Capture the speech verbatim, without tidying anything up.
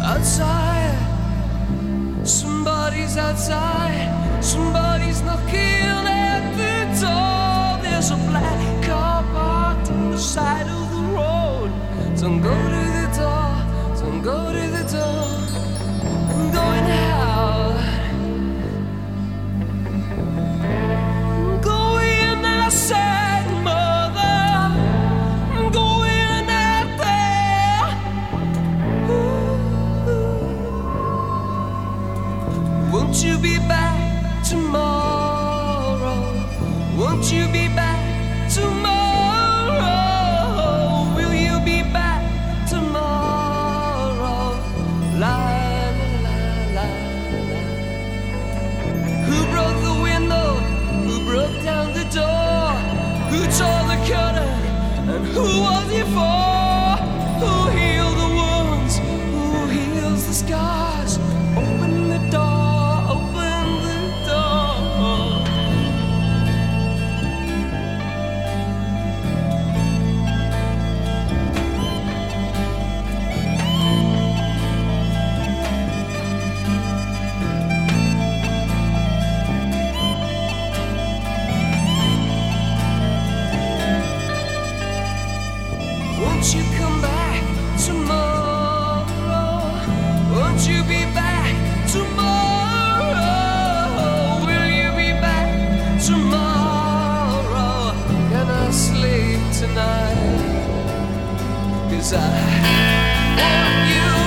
outside. Somebody's outside. Somebody's knocking at the door. There's a black car parked on the side of the road. Don't go to the door. Don't go to the door. I'm going out. I'm going outside, mother. I'm going out there. Ooh. Won't you be back tomorrow? Won't you be back tomorrow? Will you be back tomorrow? La la la la. Who broke the window? Who broke down the door? Who tore the curtain? And who was it for? Who healed the wounds? Who heals the scars? Open the door, open the door. Won't you come back tomorrow? Won't you be back tomorrow? Will you be back tomorrow? Can I sleep tonight? 'Cause I want you